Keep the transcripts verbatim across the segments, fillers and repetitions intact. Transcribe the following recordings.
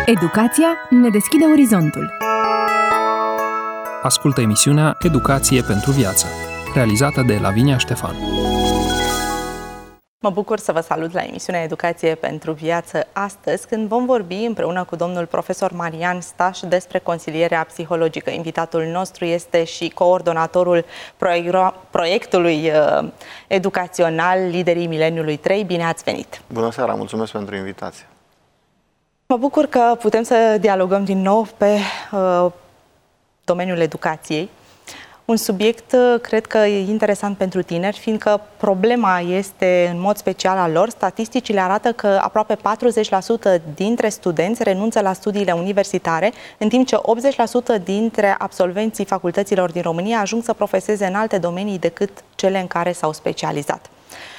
Educația ne deschide orizontul. Ascultă emisiunea Educație pentru viață, realizată de Lavinia Ștefan. Mă bucur să vă salut la emisiunea Educație pentru viață astăzi, când vom vorbi împreună cu domnul profesor Marian Staș despre consilierea psihologică. Invitatul nostru este și coordonatorul proiectului educațional Liderii Mileniului trei. Bine ați venit! Bună seara, mulțumesc pentru invitație! Mă bucur că putem să dialogăm din nou pe uh, domeniul educației. Un subiect, cred că e interesant pentru tineri, fiindcă problema este în mod special a lor. Statisticile arată că aproape patruzeci la sută dintre studenți renunță la studiile universitare, în timp ce optzeci la sută dintre absolvenții facultăților din România ajung să profeseze în alte domenii decât cele în care s-au specializat.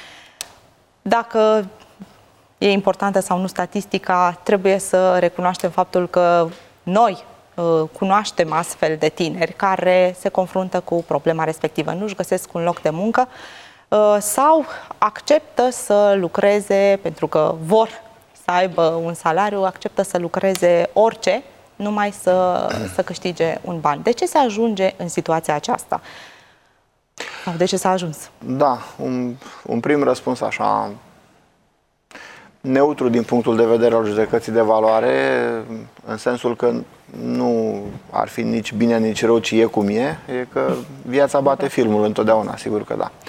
Dacă e importantă sau nu statistica, trebuie să recunoaștem faptul că noi cunoaștem astfel de tineri care se confruntă cu problema respectivă, nu-și găsesc un loc de muncă sau acceptă să lucreze pentru că vor să aibă un salariu, acceptă să lucreze orice, numai să, să câștige un ban. De ce se ajunge în situația aceasta? Sau de ce s-a ajuns? Da, un, un prim răspuns așa neutru din punctul de vedere al judecății de valoare, în sensul că nu ar fi nici bine, nici rău, ci e cum e, e că viața bate filmul întotdeauna, sigur că da.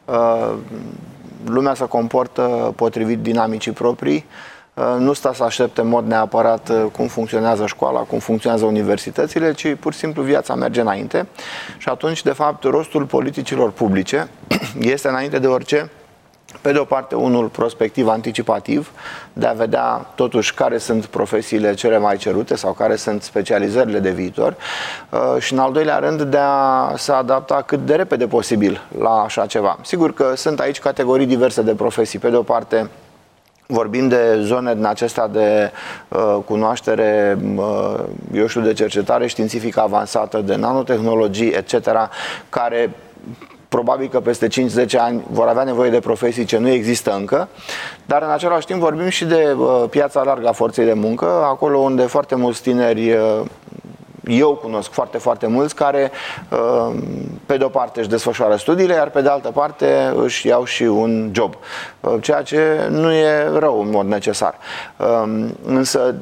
Lumea se comportă potrivit dinamicii proprii, nu stă să aștepte în mod neapărat cum funcționează școala, cum funcționează universitățile, ci pur și simplu viața merge înainte. Și atunci, de fapt, rostul politicilor publice este, înainte de orice, pe de o parte, unul prospectiv, anticipativ, de a vedea totuși care sunt profesiile cele mai cerute sau care sunt specializările de viitor și, în al doilea rând, de a se adapta cât de repede posibil la așa ceva. Sigur că sunt aici categorii diverse de profesii. Pe de o parte, vorbim de zone din acestea de uh, cunoaștere, uh, eu știu, de cercetare științifică avansată, de nanotehnologii, et cetera, care probabil că peste cinci zece ani vor avea nevoie de profesii ce nu există încă, dar în același timp vorbim și de uh, piața largă a forței de muncă, acolo unde foarte mulți tineri, uh, eu cunosc foarte, foarte mulți, care uh, pe de o parte își desfășoară studiile, iar pe de altă parte își iau și un job, uh, ceea ce nu e rău în mod necesar. Uh, însă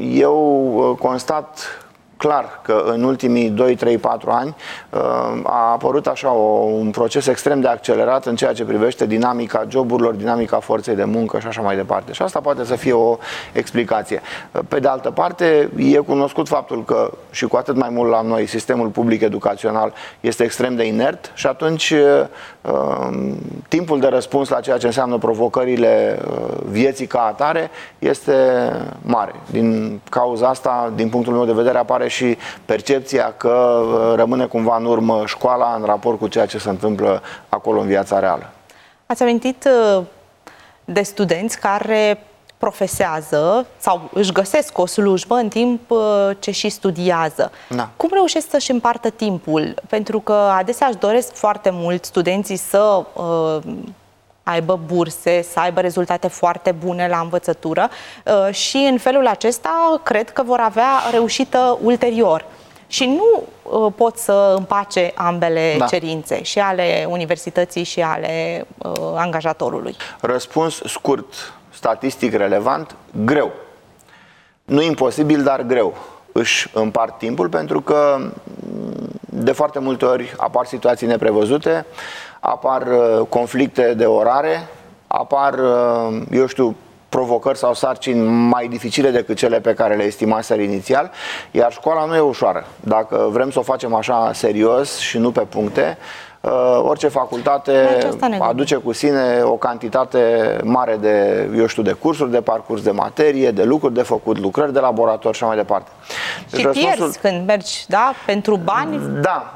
eu constat clar că în ultimii doi, trei, patru ani a apărut așa o, un proces extrem de accelerat în ceea ce privește dinamica joburilor, dinamica forței de muncă și așa mai departe. Și asta poate să fie o explicație. Pe de altă parte, e cunoscut faptul că, și cu atât mai mult la noi, sistemul public educațional este extrem de inert și atunci timpul de răspuns la ceea ce înseamnă provocările vieții ca atare este mare. Din cauza asta, din punctul meu de vedere, apare și percepția că rămâne cumva în urmă școala în raport cu ceea ce se întâmplă acolo în viața reală. Ați amintit de studenți care profesează sau își găsesc o slujbă în timp ce și studiază. Da. Cum reușesc să-și împartă timpul? Pentru că adesea își doresc foarte mult studenții să uh, aibă burse, să aibă rezultate foarte bune la învățătură uh, și în felul acesta cred că vor avea reușită ulterior. Și nu uh, pot să împace ambele da. cerințe, și ale universității și ale uh, angajatorului. Răspuns scurt, statistic relevant, greu. Nu imposibil, dar greu. Își împart timpul pentru că de foarte multe ori apar situații neprevăzute, apar conflicte de orare, apar, eu știu, provocări sau sarcini mai dificile decât cele pe care le estimaseră inițial, iar școala nu e ușoară. Dacă vrem să o facem așa serios și nu pe puncte, orice facultate aduce cu sine o cantitate mare de, eu știu, de cursuri de parcurs, de materie, de lucruri de făcut, lucrări de laborator și așa mai departe. Deci și răspunsul... pierzi când mergi, da, pentru bani? Da.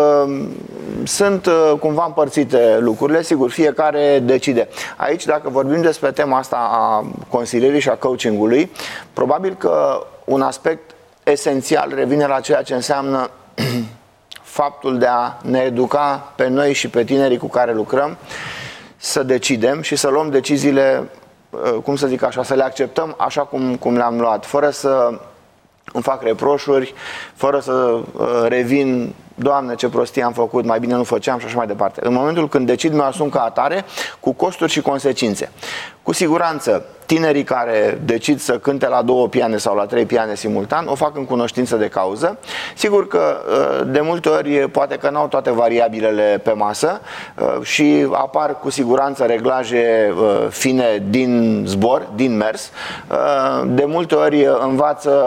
Sunt cumva împărțite lucrurile, sigur, fiecare decide. Aici, dacă vorbim despre tema asta a consilierii și a coachingului, probabil că un aspect esențial revine la ceea ce înseamnă faptul de a ne educa pe noi și pe tinerii cu care lucrăm, să decidem și să luăm deciziile, cum să zic așa, să le acceptăm așa cum, cum le-am luat, fără să îmi fac reproșuri, fără să uh, revin, Doamne, ce prostie am făcut, mai bine nu făceam și așa mai departe. În momentul când decid, mi-o asum ca atare, cu costuri și consecințe. Cu siguranță, tinerii care decid să cânte la două piane sau la trei piane simultan, o fac în cunoștință de cauză. Sigur că de multe ori poate că n-au toate variabilele pe masă și apar cu siguranță reglaje fine din zbor, din mers. De multe ori învață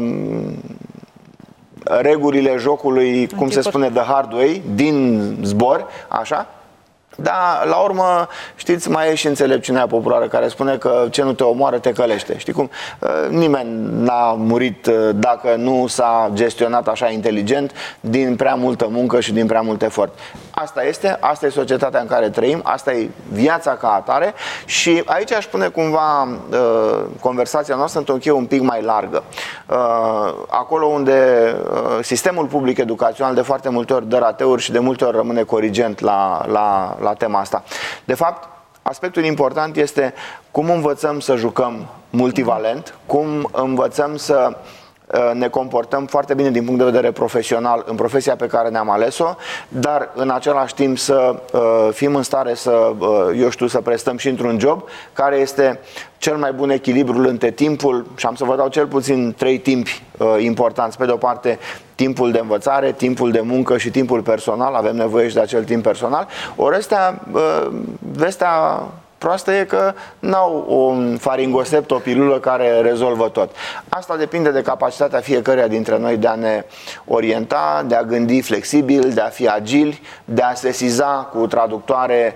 regulile jocului, cum se spune, the hard way, din zbor, așa. Dar, la urmă, știți, mai e și înțelepciunea populară care spune că ce nu te omoară, te călește. Știi cum? Nimeni n-a murit dacă nu s-a gestionat așa inteligent, din prea multă muncă și din prea mult efort. Asta este, asta e societatea în care trăim, asta e viața ca atare și aici aș pune cumva uh, conversația noastră într-o cheie un pic mai largă. Uh, acolo unde uh, sistemul public educațional de foarte multe ori dă rateuri și de multe ori rămâne corigent la, la, la tema asta. De fapt, aspectul important este cum învățăm să jucăm multivalent, cum învățăm să ne comportăm foarte bine din punct de vedere profesional în profesia pe care ne-am ales-o, dar în același timp să uh, fim în stare să, uh, eu știu, să prestăm și într-un job care este cel mai bun echilibru între timpul, și am să vă dau cel puțin trei timpi uh, importanți. Pe de o parte, timpul de învățare, timpul de muncă și timpul personal, avem nevoie și de acel timp personal. Ori ăstea, uh, vestea proastă e că n-au un faringosept, o pilulă care rezolvă tot. Asta depinde de capacitatea fiecăruia dintre noi de a ne orienta, de a gândi flexibil, de a fi agili, de a sesiza cu traductoare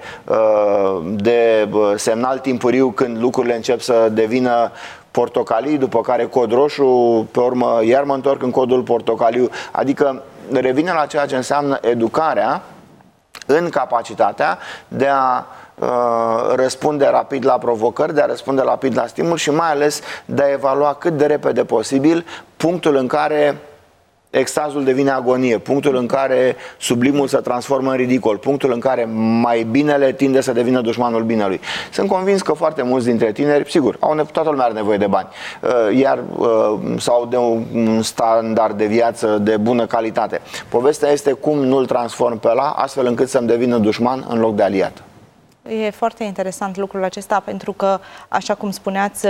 de semnal timpuriu când lucrurile încep să devină portocalii, după care cod roșu, pe urmă iar mă întorc în codul portocaliu. Adică revine la ceea ce înseamnă educarea în capacitatea de a răspunde rapid la provocări, de a răspunde rapid la stimul și mai ales de a evalua cât de repede posibil punctul în care extazul devine agonie, punctul în care sublimul se transformă în ridicol, punctul în care mai binele tinde să devină dușmanul binelui. Sunt convins că foarte mulți dintre tineri, sigur, au toată lumea are nevoie de bani, iar sau de un standard de viață de bună calitate. Povestea este cum nu-l transform pe ăla astfel încât să-mi devină dușman în loc de aliat. E foarte interesant lucrul acesta pentru că, așa cum spuneați,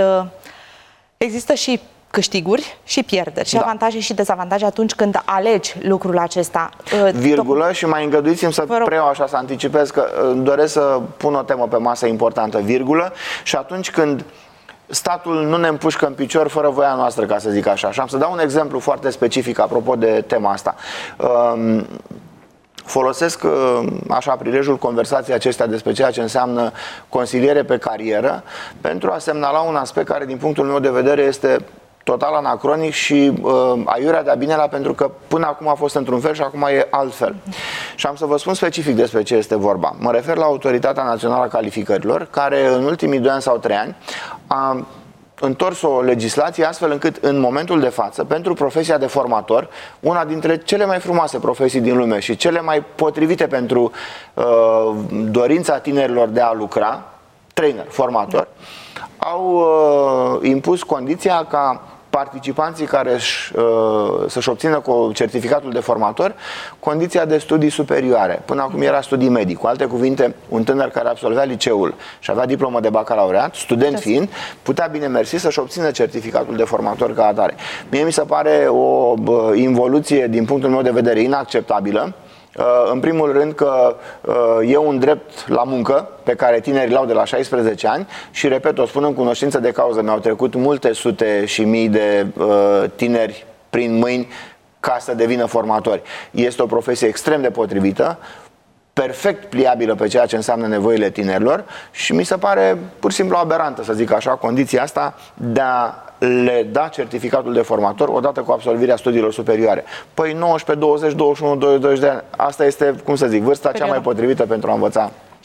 există și câștiguri și pierderi, și da. avantaje și dezavantaje atunci când alegi lucrul acesta. Virgulă, și mai îngăduiți-mi să preiau așa, să anticipez că doresc să pun o temă pe masă importantă, virgulă, și atunci când statul nu ne împușcă în picior fără voia noastră, ca să zic așa. Și am să dau un exemplu foarte specific apropo de tema asta. Um, Folosesc așa prilejul conversației acestea despre ceea ce înseamnă consiliere pe carieră pentru a semnala un aspect care din punctul meu de vedere este total anacronic și uh, aiurea de-a binelea, pentru că până acum a fost într-un fel și acum e altfel. Și am să vă spun specific despre ce este vorba. Mă refer la Autoritatea Națională a Calificărilor, care în ultimii doi ani sau trei ani a întors o legislație astfel încât în momentul de față, pentru profesia de formator, una dintre cele mai frumoase profesii din lume și cele mai potrivite pentru uh, dorința tinerilor de a lucra, trainer, formator, au uh, impus condiția ca participanții care își, uh, să-și obțină cu certificatul de formator condiția de studii superioare. Până acum era studii medii. Cu alte cuvinte, un tânăr care absolvea liceul și avea diplomă de bacalaureat, student fiind, putea bine mersi să-și obțină certificatul de formator ca atare. Mie mi se pare o uh, involuție din punctul meu de vedere inacceptabilă. În primul rând că e un drept la muncă pe care tinerii l-au de la șaisprezece ani și, repet, o spun în cunoștință de cauză, mi-au trecut multe sute și mii de tineri prin mâini ca să devină formatori. Este o profesie extrem de potrivită, perfect pliabilă pe ceea ce înseamnă nevoile tinerilor și mi se pare pur și simplu aberantă, să zic așa, condiția asta de a le da certificatul de formator odată cu absolvirea studiilor superioare. Păi nouăsprezece, douăzeci, douăzeci și unu, douăzeci de ani, asta este, cum să zic, vârsta cea mai potrivită pentru a învăța.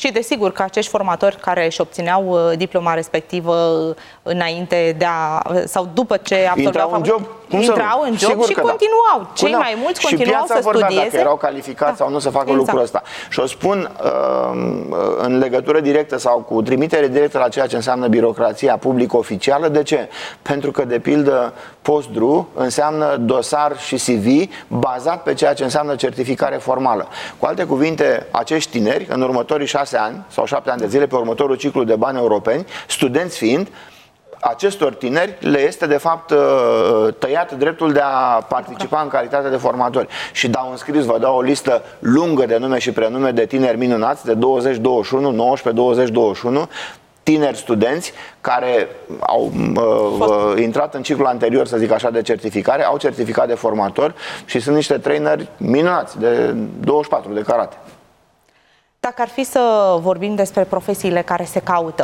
Și desigur că acești formatori care își obțineau diploma respectivă înainte de a, sau după ce absolveau în job, intrau în job Sigur și că continuau. Da. Cei mai mulți continuau să studieze. Dacă erau calificați da. sau nu să facă exact. lucrul ăsta. Și o spun în legătură directă sau cu trimitere directă la ceea ce înseamnă birocrația publică oficială. De ce? Pentru că, de pildă, Postdru înseamnă dosar și C V bazat pe ceea ce înseamnă certificare formală. Cu alte cuvinte, acești tineri, în următorii șase ani sau șapte ani de zile, pe următorul ciclu de bani europeni, studenți fiind, acestor tineri le este de fapt tăiat dreptul de a participa în calitate de formatori. Și dau înscris, vă dau o listă lungă de nume și prenume de tineri minunați de douăzeci douăzeci și unu, nouăsprezece douăzeci douăzeci și unu, tineri studenți care au uh, intrat în ciclul anterior, să zic așa, de certificare, au certificat de formator și sunt niște traineri minunați de douăzeci și patru de karate. Dacă ar fi să vorbim despre profesiile care se caută,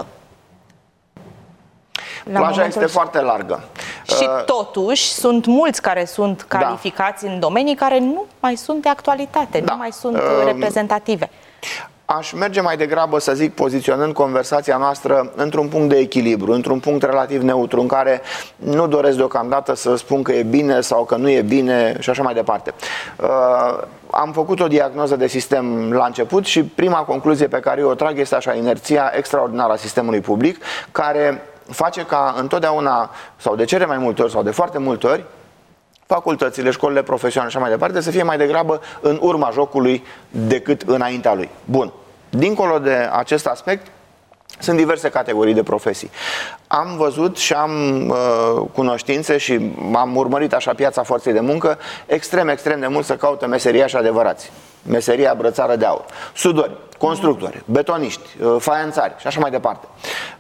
la plaja este foarte largă. Și totuși sunt mulți care sunt calificați da. în domenii care nu mai sunt de actualitate, da. nu mai sunt uh, reprezentative. Aș merge mai degrabă, să zic, poziționând conversația noastră într-un punct de echilibru, într-un punct relativ neutru, în care nu doresc deocamdată să spun că e bine sau că nu e bine și așa mai departe. Uh, am făcut o diagnoză de sistem la început și prima concluzie pe care eu o trag este așa, inerția extraordinară a sistemului public, care face ca întotdeauna, sau de cele mai multe ori, sau de foarte multe ori, facultățile, școlile profesionale și așa mai departe, să fie mai degrabă în urma jocului decât înaintea lui. Bun. Dincolo de acest aspect, sunt diverse categorii de profesii. Am văzut și am uh, cunoștințe și am urmărit așa piața forței de muncă, extrem, extrem de mult să caută meseriași adevărați. Meseria brățară de aur. Sudori, constructori, betoniști, faianțari și așa mai departe.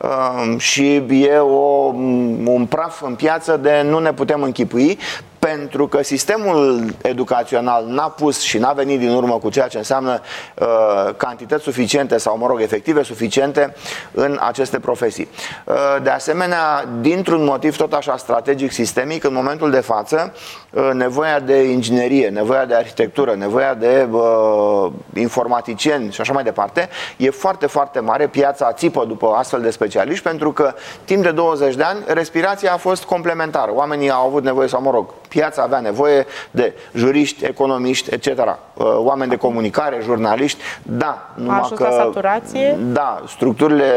Și e o, un praf în piață de nu ne putem închipui, pentru că sistemul educațional n-a pus și n-a venit din urmă cu ceea ce înseamnă uh, cantități suficiente sau, mă rog, efective suficiente în aceste profesii. Uh, de asemenea, dintr-un motiv tot așa strategic, sistemic, în momentul de față, uh, nevoia de inginerie, nevoia de arhitectură, nevoia de uh, informaticieni și așa mai departe, e foarte, foarte mare. Piața țipă după astfel de specialiști, pentru că timp de douăzeci de ani respirația a fost complementară. Oamenii au avut nevoie, sau, mă rog, piața avea nevoie de juriști, economiști, et cetera, oameni de comunicare, jurnaliști, da, numai a ajuns că, la saturație? Da, structurile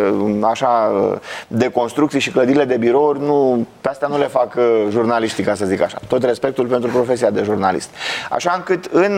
așa de construcții și clădirile de birouri, nu, pe astea nu le fac jurnaliștii, ca să zic așa. Tot respectul pentru profesia de jurnalist. Așa încât în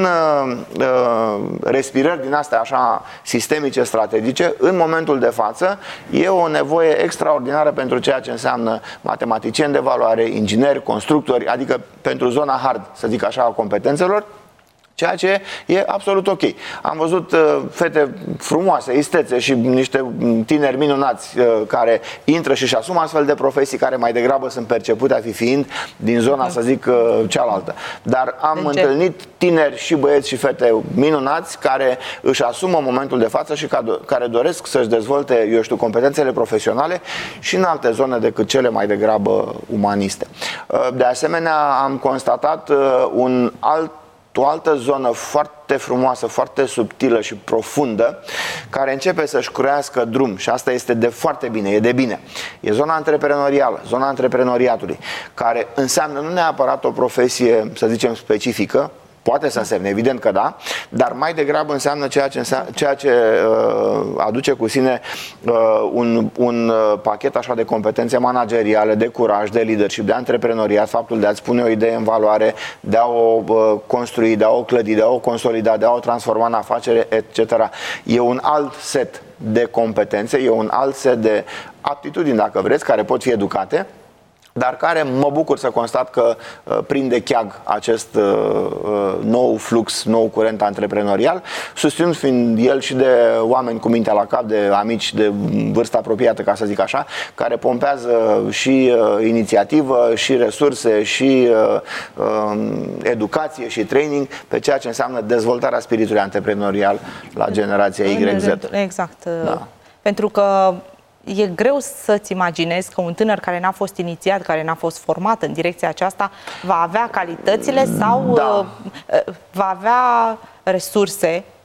uh, respirări din astea așa sistemice, strategice, în momentul de față, e o nevoie extraordinară pentru ceea ce înseamnă matematicieni de valoare, ingineri, constructori, adică pentru zona hard, să zic așa, a competențelor, ceea ce e absolut ok. Am văzut uh, fete frumoase, istețe și niște tineri minunați uh, care intră și își asumă astfel de profesii care mai degrabă sunt percepute a fi fiind din zona, să zic, uh, cealaltă. Dar am întâlnit tineri și băieți și fete minunați care își asumă momentul de față și care doresc să-și dezvolte, eu știu, competențele profesionale și în alte zone decât cele mai degrabă umaniste. Uh, de asemenea, am constatat uh, un alt o altă zonă foarte frumoasă, foarte subtilă și profundă, care începe să-și croiască drum și asta este de foarte bine, e de bine. E zona antreprenorială, zona antreprenoriatului, care înseamnă nu neapărat o profesie, să zicem, specifică, poate să însemne, evident că da, dar mai degrabă înseamnă ceea ce, înseamnă, ceea ce uh, aduce cu sine uh, un, un uh, pachet așa de competențe manageriale, de curaj, de leadership, de antreprenoriat, faptul de a-ți pune o idee în valoare, de a o uh, construi, de a o clădi, de a o consolida, de a o transforma în afacere, et cetera. E un alt set de competențe, e un alt set de aptitudini, dacă vreți, care pot fi educate, dar care mă bucur să constat că uh, prinde cheag acest uh, uh, nou flux, nou curent antreprenorial, susținut fiind el și de oameni cu mintea la cap, de amici de vârstă apropiată, ca să zic așa, care pompează și uh, inițiativă, și resurse, și uh, uh, educație, și training pe ceea ce înseamnă dezvoltarea spiritului antreprenorial la generația Y Z. Exact. Da. Pentru că e greu să-ți imaginezi că un tânăr care n-a fost inițiat, care n-a fost format în direcția aceasta, va avea calitățile sau da. va avea resurse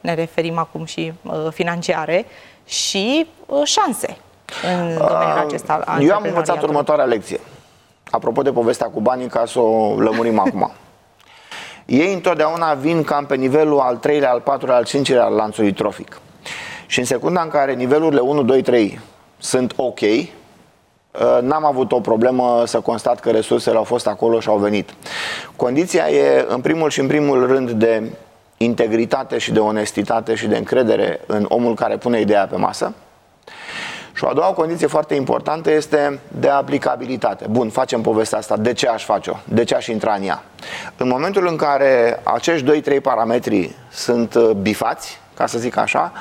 ne referim acum și financiare, și șanse în domeniul acesta. Eu am învățat următoarea lecție. Apropo de povestea cu banii, ca să o lămurim acum. Ei întotdeauna vin cam pe nivelul al treilea, al patrulea, al cincilea al lanțului trofic. Și în secunda în care nivelurile unu, doi, trei sunt ok, n-am avut o problemă să constat că resursele au fost acolo și au venit. Condiția e, în primul și în primul rând, de integritate și de onestitate și de încredere în omul care pune ideea pe masă. Și o a doua condiție foarte importantă este de aplicabilitate. Bun, facem povestea asta. De ce aș face-o? De ce aș intra în ea? În momentul în care acești doi trei parametri sunt bifați, ca să zic așa,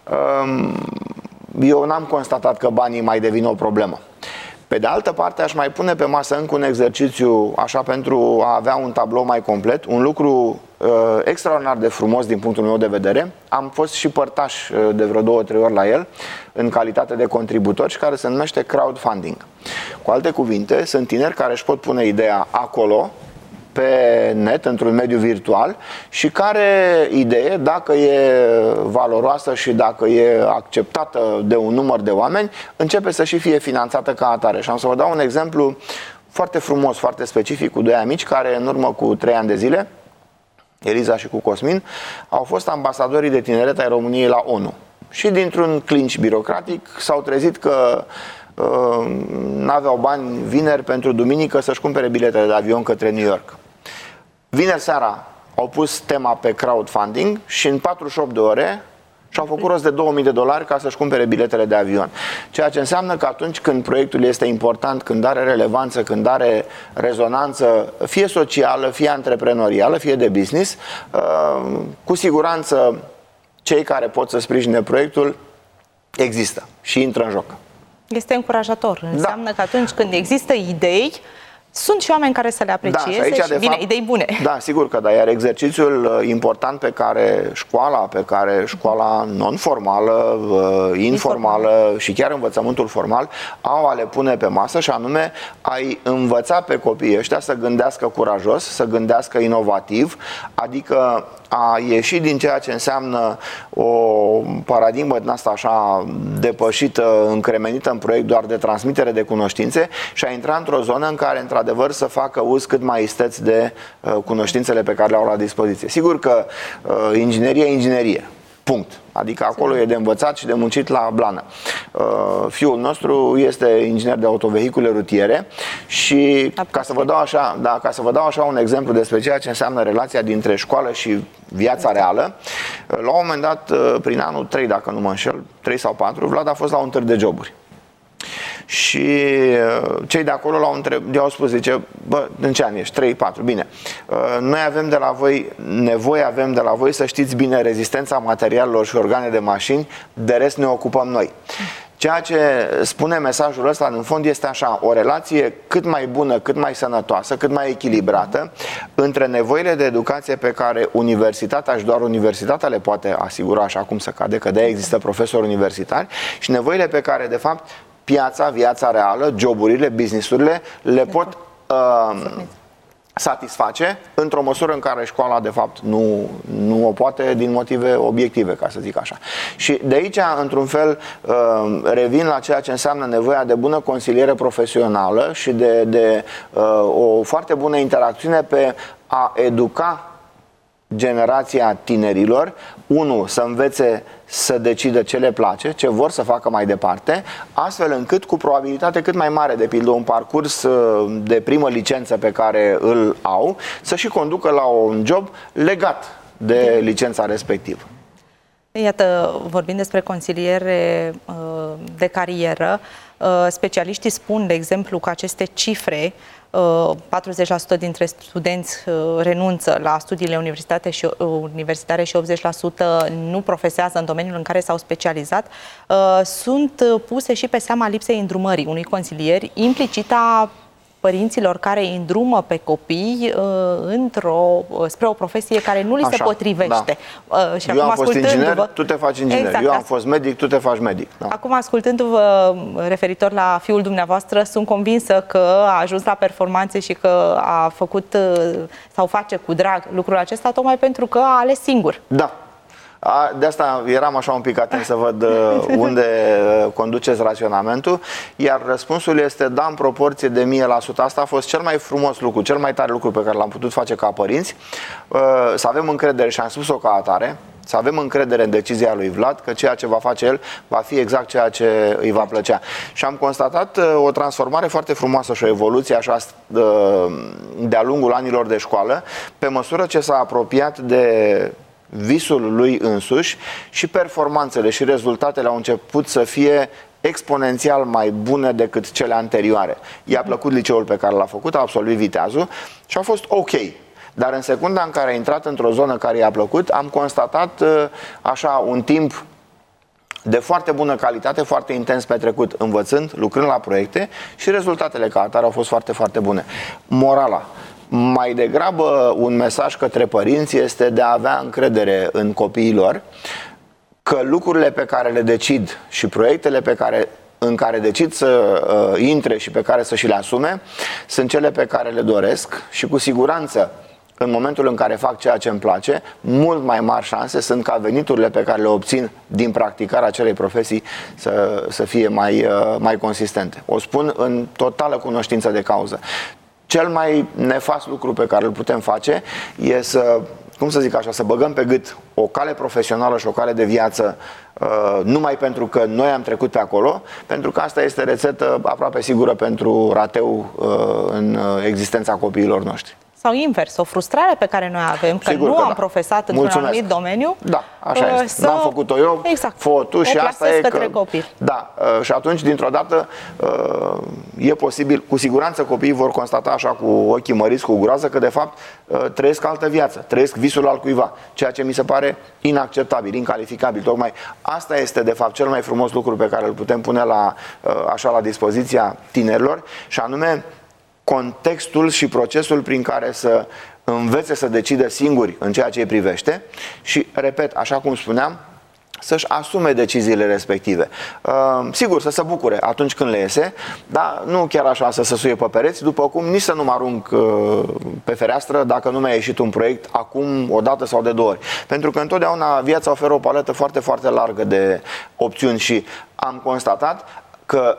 eu n-am constatat că banii mai devin o problemă. Pe de altă parte, aș mai pune pe masă încă un exercițiu, așa, pentru a avea un tablou mai complet, un lucru uh, extraordinar de frumos din punctul meu de vedere. Am fost și părtaș uh, de vreo două, trei ori la el, în calitate de contributor, și care se numește crowdfunding. Cu alte cuvinte, sunt tineri care își pot pune ideea acolo, pe net, într-un mediu virtual, și care idee, dacă e valoroasă și dacă e acceptată de un număr de oameni, începe să și fie finanțată ca atare. Și am să vă dau un exemplu foarte frumos, foarte specific, cu doi amici care în urmă cu trei ani de zile, Eliza și cu Cosmin, au fost ambasadorii de tineret ai României la ONU. Și dintr-un clinch birocratic s-au trezit că uh, n-aveau bani vineri pentru duminică să-și cumpere biletele de avion către New York. Vineri seara au pus tema pe crowdfunding și în patruzeci și opt de ore și-au făcut rost de două mii de dolari ca să-și cumpere biletele de avion. Ceea ce înseamnă că atunci când proiectul este important, când are relevanță, când are rezonanță, fie socială, fie antreprenorială, fie de business, cu siguranță cei care pot să sprijine proiectul există și intră în joc. Este încurajator. Înseamnă da. că atunci când există idei, sunt și oameni care să le aprecieze, da, și, aici, și bine, fapt, idei bune. Da, sigur că da, iar exercițiul important pe care școala, pe care școala non-formală, informală și chiar învățământul formal au a le pune pe masă, și anume a-i învăța pe copiii ăștia să gândească curajos, să gândească inovativ, adică a ieși din ceea ce înseamnă o paradigmă din asta așa depășită, încremenită în proiect doar de transmitere de cunoștințe, și a intra într-o zonă în care într-adevăr să facă uz cât mai isteț de uh, cunoștințele pe care le au la dispoziție. Sigur că uh, inginerie e inginerie. Punct. Adică acolo e de învățat și de muncit la blană. Uh, fiul nostru este inginer de autovehicule rutiere și ca să vă dau așa, da, ca să vă dau așa un exemplu despre ceea ce înseamnă relația dintre școală și viața reală, la un moment dat, prin anul trei, dacă nu mă înșel, trei sau patru, Vlad a fost la un târg de joburi. Și cei de acolo l-au întrebat, i-au spus, zice, bă, în ce an ești? trei patru, bine. Noi avem de la voi, nevoie avem de la voi să știți bine rezistența materialelor și organe de mașini, de rest ne ocupăm noi. Ceea ce spune mesajul ăsta, în fond, este așa, o relație cât mai bună, cât mai sănătoasă, cât mai echilibrată între nevoile de educație pe care universitatea și doar universitatea le poate asigura, așa cum se cade, că de-aia există profesori universitari, și nevoile pe care, de fapt, piața, viața reală, joburile, businessurile le pot uh, satisface într-o măsură în care școala, de fapt, nu, nu o poate din motive obiective, ca să zic așa. Și de aici, într-un fel, uh, revin la ceea ce înseamnă nevoia de bună consiliere profesională și de, de uh, o foarte bună interacțiune pe a educa generația tinerilor, unu, să învețe să decidă ce le place, ce vor să facă mai departe, astfel încât, cu probabilitate cât mai mare, de pildă un parcurs de primă licență pe care îl au, să și conducă la un job legat de licența respectivă. Iată, vorbind despre consiliere de carieră, specialiștii spun, de exemplu, că aceste cifre, patruzeci la sută dintre studenți renunță la studiile universitate și, universitare și optzeci la sută nu profesează în domeniul în care s-au specializat, sunt puse și pe seama lipsei îndrumării unui consilier, implicit a părinților care îi îndrumă pe copii uh, într-o, uh, spre o profesie care nu li Așa, se potrivește. Da. Uh, și Eu am fost inginer, tu te faci inginer. Exact, Eu am fost medic, tu te faci medic. Da. Acum, ascultându-vă referitor la fiul dumneavoastră, sunt convinsă că a ajuns la performanțe și că a făcut uh, sau face cu drag lucrul acesta tocmai pentru că a ales singur. Da. A, de asta eram așa un pic atent să văd unde conduceți raționamentul, iar răspunsul este da, în proporție de o mie la sută. Asta a fost cel mai frumos lucru, cel mai tare lucru pe care l-am putut face ca părinți, să avem încredere, și am spus-o ca atare, să avem încredere în decizia lui Vlad, că ceea ce va face el va fi exact ceea ce îi va plăcea. Și am constatat o transformare foarte frumoasă și o evoluție așa de-a lungul anilor de școală, pe măsură ce s-a apropiat de visul lui însuși și performanțele și rezultatele au început să fie exponențial mai bune decât cele anterioare. I-a plăcut liceul pe care l-a făcut, a absolvit Viteazul și a fost ok. Dar în secunda în care a intrat într-o zonă care i-a plăcut, am constatat așa un timp de foarte bună calitate, foarte intens petrecut învățând, lucrând la proiecte și rezultatele ca atare au fost foarte, foarte bune. Morala. Mai degrabă un mesaj către părinți este de a avea încredere în copiii lor, că lucrurile pe care le decid și proiectele pe care, în care decid să uh, intre și pe care să și le asume sunt cele pe care le doresc și cu siguranță în momentul în care fac ceea ce îmi place, mult mai mari șanse sunt ca veniturile pe care le obțin din practicarea acelei profesii să, să fie mai, uh, mai consistente. O spun în totală cunoștință de cauză. Cel mai nefast lucru pe care îl putem face e să, cum să zic așa, să băgăm pe gât o cale profesională și o cale de viață uh, numai pentru că noi am trecut pe acolo, pentru că asta este rețetă aproape sigură pentru rateu uh, în existența copiilor noștri. Sau invers, o frustrare pe care noi avem, că Sigur nu că am da. profesat într-un anumit domeniu. Da, așa este. N-am făcut-o eu, exact. fă-o tu și asta e către că... copii. Da, și atunci, dintr-o dată, e posibil, cu siguranță copiii vor constata așa cu ochii măriți, cu groază, că de fapt trăiesc altă viață, trăiesc visul al cuiva, ceea ce mi se pare inacceptabil, incalificabil. Tocmai asta este, de fapt, cel mai frumos lucru pe care îl putem pune la, așa, la dispoziția tinerilor, și anume contextul și procesul prin care să învețe să decidă singuri în ceea ce îi privește și, repet, așa cum spuneam, să-și asume deciziile respective. Uh, sigur, să se bucure atunci când le iese, dar nu chiar așa să se suie pe pereți, după cum nici să nu mă arunc uh, pe fereastră dacă nu mi-a ieșit un proiect acum o dată sau de două ori. Pentru că întotdeauna viața oferă o paletă foarte, foarte largă de opțiuni și am constatat că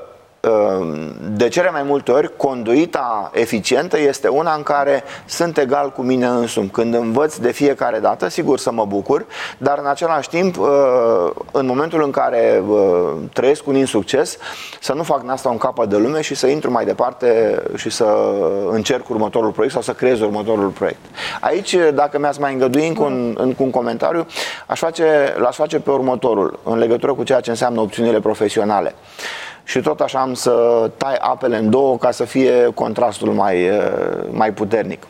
de cele mai multe ori, conduita eficientă este una în care sunt egal cu mine însumi. Când învăț de fiecare dată, sigur să mă bucur, dar în același timp, în momentul în care trăiesc un insucces, să nu fac din asta un capăt de lume și să intru mai departe și să încerc următorul proiect sau să creez următorul proiect. Aici, dacă mi-ați mai îngădui încă un, încă un comentariu, aș face, l-aș face pe următorul, în legătură cu ceea ce înseamnă opțiunile profesionale. Și tot așa am să tai apele în două ca să fie contrastul mai, mai puternic.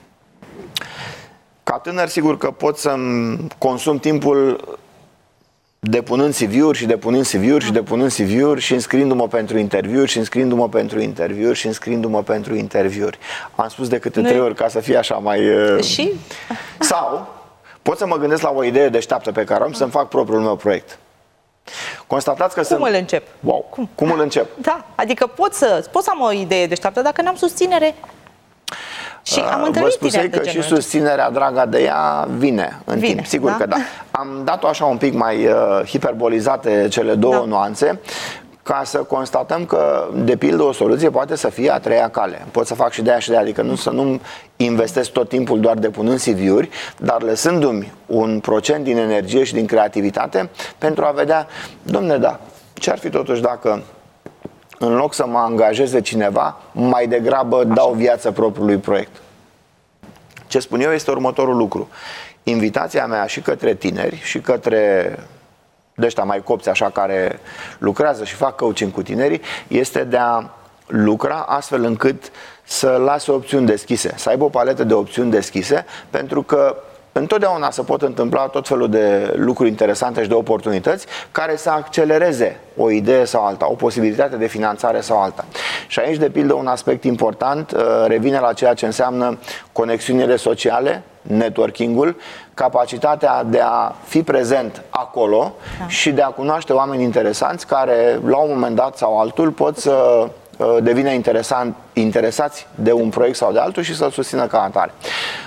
Ca tânăr, sigur că pot să-mi consum timpul depunând C V-uri și depunând C V-uri și depunând C V-uri și înscriindu-mă pentru interviuri și înscriindu-mă pentru interviuri și înscriindu-mă pentru interviuri. Am spus de câte trei ori ca să fie așa mai... Și? Sau pot să mă gândesc la o idee deșteaptă pe care am să-mi fac propriul meu proiect. Constatați că Cum sunt... îl încep? Wow. Cum? Cum îl încep? Da, adică pot să, pot să am o idee deșteaptă dacă n-am susținere. Și am întâlnit Vă spusei că și susținerea, draga de ea, vine în vine, timp. Sigur da? că da. Am dat-o așa un pic mai uh, hiperbolizate cele două da. nuanțe, ca să constatăm că, de pildă, o soluție poate să fie a treia cale. Pot să fac și de aia și de aia, adică nu să nu investesc tot timpul doar depunând C V-uri, dar lăsându-mi un procent din energie și din creativitate pentru a vedea, domne, da, ce-ar fi totuși dacă, în loc să mă angajeze cineva, mai degrabă dau viață propriului proiect. Ce spun eu este următorul lucru. Invitația mea și către tineri și către de ăștia mai copți așa care lucrează și fac coaching cu tinerii, este de a lucra astfel încât să lase opțiuni deschise, să aibă o paletă de opțiuni deschise, pentru că întotdeauna se pot întâmpla tot felul de lucruri interesante și de oportunități care să accelereze o idee sau alta, o posibilitate de finanțare sau alta. Și aici, de pildă, un aspect important revine la ceea ce înseamnă conexiunile sociale, networking-ul, capacitatea de a fi prezent acolo da. și de a cunoaște oameni interesanți care, la un moment dat sau altul, pot să devină interesant, interesați de un proiect sau de altul și să-l susțină ca atare.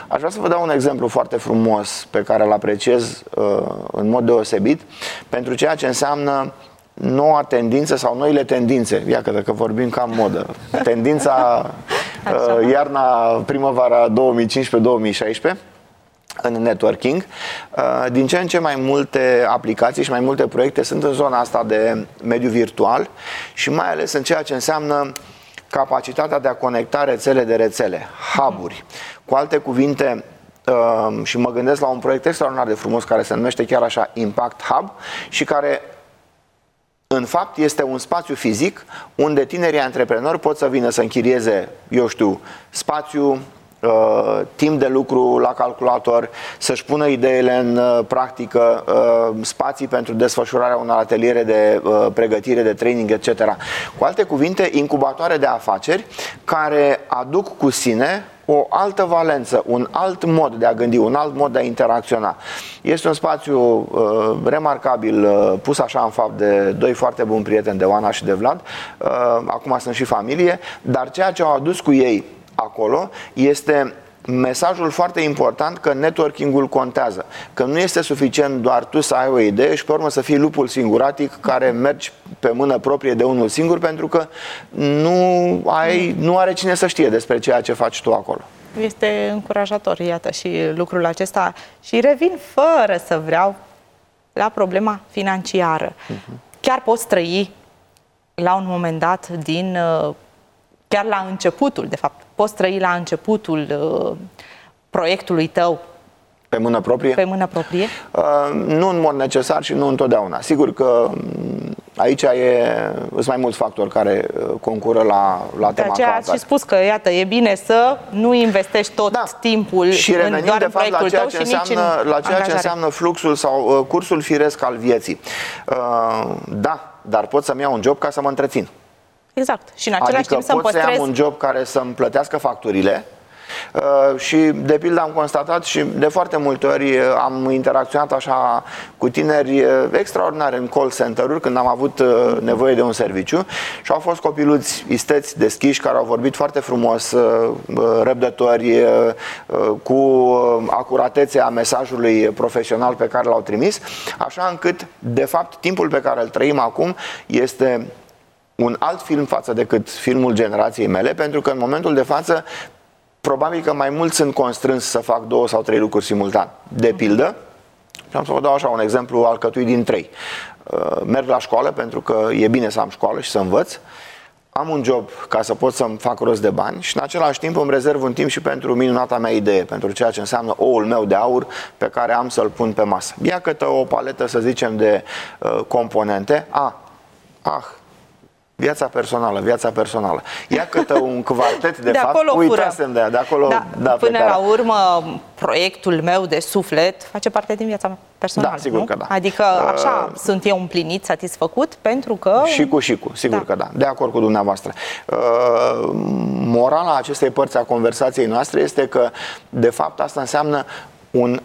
Aș vrea să vă dau un exemplu foarte frumos pe care îl apreciez uh, în mod deosebit pentru ceea ce înseamnă noua tendință sau noile tendințe. Iată că vorbim ca în modă. Tendința uh, iarna, primăvara două mii cincisprezece două mii șaisprezece în networking. Uh, din ce în ce mai multe aplicații și mai multe proiecte sunt în zona asta de mediu virtual și mai ales în ceea ce înseamnă capacitatea de a conecta rețele de rețele, hub-uri. Cu alte cuvinte, uh, și mă gândesc la un proiect extraordinar de frumos care se numește chiar așa Impact Hub și care în fapt este un spațiu fizic unde tinerii antreprenori pot să vină să închirieze, eu știu, spațiu, Uh, timp de lucru la calculator, să-și pună ideile în uh, practică, uh, spații pentru desfășurarea unor ateliere de uh, pregătire, de training, et cetera. Cu alte cuvinte, incubatoare de afaceri care aduc cu sine o altă valență, un alt mod de a gândi, un alt mod de a interacționa. Este un spațiu uh, remarcabil, uh, pus așa în fapt de doi foarte buni prieteni, de Oana și de Vlad. Uh, acum sunt și familie, dar ceea ce au adus cu ei acolo este mesajul foarte important că networking-ul contează, că nu este suficient doar tu să ai o idee și pe urmă să fii lupul singuratic care mergi pe mână proprie de unul singur, pentru că nu, ai, nu are cine să știe despre ceea ce faci tu acolo. Este încurajator, iată, și lucrul acesta. Și revin fără să vreau la problema financiară. Uh-huh. Chiar poți trăi la un moment dat din... chiar la începutul, de fapt, poți trăi la începutul uh, proiectului tău pe mână proprie? Pe mână proprie? Uh, nu în mod necesar și nu întotdeauna. Sigur că aici e, sunt mai mulți factori care concură la, la tema aceea ați și spus că, iată, e bine să nu investești tot da. timpul și în doar de în fapt, proiectul la ceea tău ce și înseamnă, nici în la ceea angajare. ce înseamnă fluxul sau uh, cursul firesc al vieții. Uh, da, dar pot să-mi iau un job ca să mă întrețin. Exact. Și în același adică timp să-mi pot păstrez... să am un job care să-mi plătească facturile uh, și, de pildă, am constatat și de foarte multe ori am interacționat așa cu tineri extraordinari în call center-uri când am avut uh, nevoie de un serviciu și au fost copiluți isteți, deschiși, care au vorbit foarte frumos, uh, răbdători, uh, cu acuratețea mesajului profesional pe care l-au trimis, așa încât, de fapt, timpul pe care îl trăim acum este un alt film față decât filmul generației mele, pentru că în momentul de față probabil că mai mulți sunt constrâns să fac două sau trei lucruri simultan. De pildă, și am să vă dau așa un exemplu alcătuit din trei. Merg la școală pentru că e bine să am școală și să învăț. Am un job ca să pot să-mi fac rost de bani și în același timp îmi rezerv un timp și pentru minunata mea idee, pentru ceea ce înseamnă oul meu de aur pe care am să-l pun pe masă. Ia câte o paletă, să zicem, de uh, componente. Ah, ah, viața personală, viața personală. Ia câte un quartet, de, de fapt, uitasem de, de acolo. Da, da, până la urmă, proiectul meu de suflet face parte din viața mea personală. Da, sigur nu? că da. Adică așa uh, sunt eu împlinit, satisfăcut, pentru că... Și cu și cu, sigur da. că da. De acord cu dumneavoastră. Uh, morala acestei părți a conversației noastre este că, de fapt, asta înseamnă un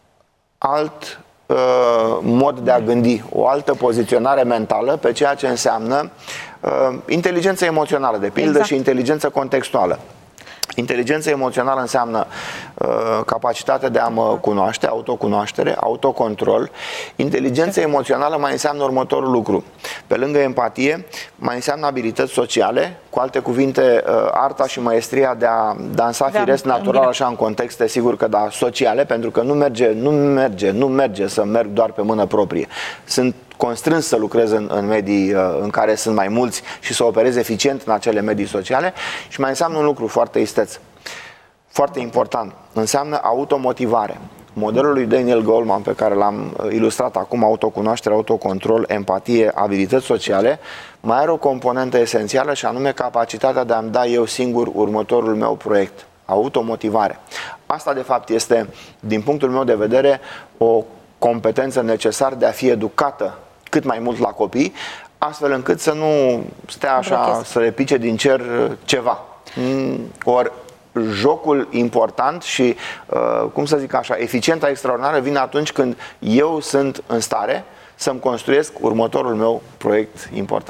alt uh, mod de a gândi, o altă poziționare mentală pe ceea ce înseamnă uh, inteligență emoțională, de pildă, exact. și inteligență contextuală. Inteligența emoțională înseamnă uh, capacitatea de a mă cunoaște, autocunoaștere, autocontrol. Inteligența emoțională mai înseamnă următorul lucru. Pe lângă empatie, mai înseamnă abilități sociale, cu alte cuvinte, uh, arta și maestria de a dansa de firesc natural, așa, în contexte, sigur că da, sociale, pentru că nu merge, nu merge, nu merge să merg doar pe mână proprie. Sunt constrâns să lucrez în, în medii uh, în care sunt mai mulți și să operez eficient în acele medii sociale. Și mai înseamnă un lucru foarte isteț, foarte important, înseamnă automotivare. Modelul lui Daniel Goleman, pe care l-am ilustrat acum, autocunoaștere, autocontrol, empatie, abilități sociale, mai are o componentă esențială și anume capacitatea de a-mi da eu singur următorul meu proiect, automotivare. Asta, de fapt, este, din punctul meu de vedere, o competență necesară de a fi educată cât mai mult la copii, astfel încât să nu stea așa, să le pice din cer ceva. Ori jocul important și, cum să zic așa, eficiența extraordinară vine atunci când eu sunt în stare să-mi construiesc următorul meu proiect important.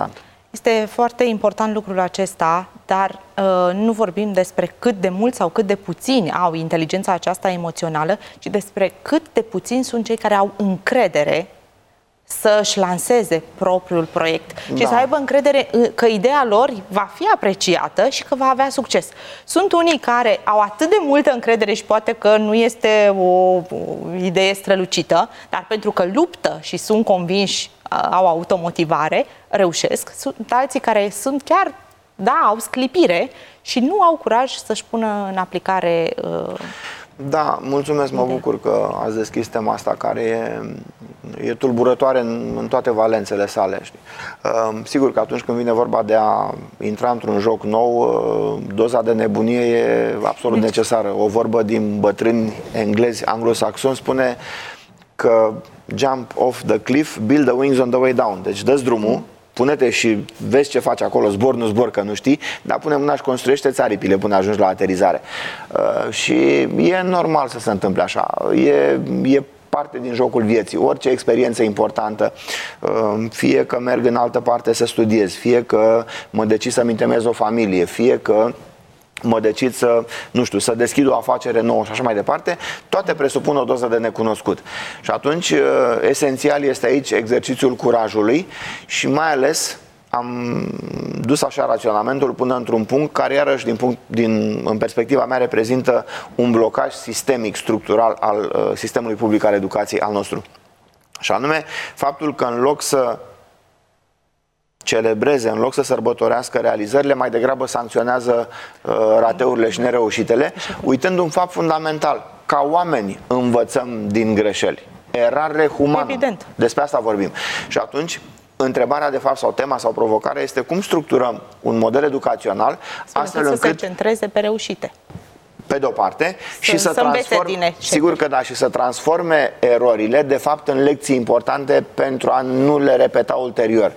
Este foarte important lucrul acesta, dar uh, nu vorbim despre cât de mult sau cât de puțini au inteligența aceasta emoțională, ci despre cât de puțini sunt cei care au încredere să-și lanseze propriul proiect da. și să aibă încredere că ideea lor va fi apreciată și că va avea succes. Sunt unii care au atât de multă încredere și poate că nu este o, o idee strălucită, dar pentru că luptă și sunt convinși, au automotivare, reușesc. Sunt alții care sunt chiar, da, au sclipire și nu au curaj să-și pună în aplicare uh, Da, mulțumesc, mă bucur că ați deschis tema asta, care e, e tulburătoare în, în toate valențele sale. Știi? Uh, sigur că atunci când vine vorba de a intra într-un joc nou, uh, doza de nebunie e absolut necesară. O vorbă din bătrâni englezi, anglosaxoni, spune că jump off the cliff, build the wings on the way down. Deci dă-ți drumul, pune-te și vezi ce faci acolo, zbor, nu zbor, că nu știi, dar pune mâna și construiește-ți aripile până ajungi la aterizare. Uh, și e normal să se întâmple așa. E, e parte din jocul vieții. Orice experiență importantă, uh, fie că merg în altă parte să studiez, fie că mă decid să-mi întemeiez o familie, fie că mă decid să, nu știu, să deschid o afacere nouă și așa mai departe, toate presupun o doză de necunoscut. Și atunci, esențial este aici exercițiul curajului și mai ales am dus așa raționamentul până într-un punct care iarăși din punct, din, în perspectiva mea reprezintă un blocaj sistemic, structural al uh, sistemului public al educației al nostru. Și anume, faptul că în loc să celebreze, în loc să sărbătorească realizările, mai degrabă sancționează uh, rateurile și nereușitele, uitând un fapt fundamental. Ca oameni învățăm din greșeli. Erare humană. Evident. Despre asta vorbim. Și atunci, întrebarea de fapt sau tema sau provocarea este cum structurăm un model educațional astfel încât să se centreze pe reușite. Pe de-o parte, să, și să, să transforme, sigur că da, și să transforme erorile de fapt în lecții importante pentru a nu le repeta ulterior.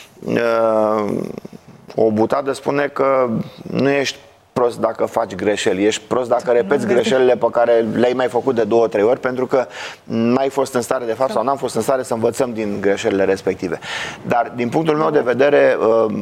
O butadă spune că nu ești prost dacă faci greșeli, ești prost dacă repeți greșelile pe care le-ai mai făcut de două, trei ori, pentru că n-ai fost în stare de fapt sau n-am fost în stare să învățăm din greșelile respective. Dar din punctul meu de vedere,